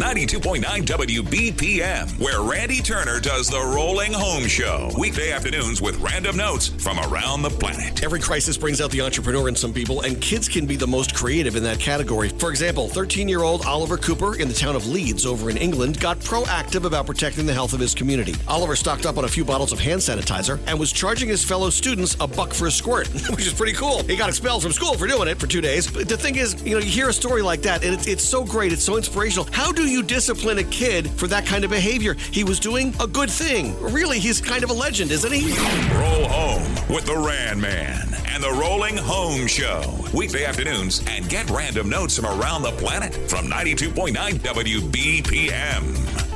92.9 WBPM, where Randy Turner does the Rolling Home Show. Weekday afternoons with random notes from around the planet. Every crisis brings out the entrepreneur in some people, and kids can be the most creative in that category. For example, 13-year-old Oliver Cooper in the town of Leeds over in England got proactive about protecting the health of his community. Oliver stocked up on a few bottles of hand sanitizer and was charging his fellow students $1 for a squirt, which is pretty cool. He got expelled from school for doing it for 2 days. But the thing is, you hear a story like that, and it's so great, it's so inspirational. How do you discipline a kid for that kind of behavior? He was doing a good thing. Really, he's kind of a legend, isn't he? Roll home with the Ran Man and the Rolling Home Show. Weekday afternoons, and get random notes from around the planet from 92.9 WBPM.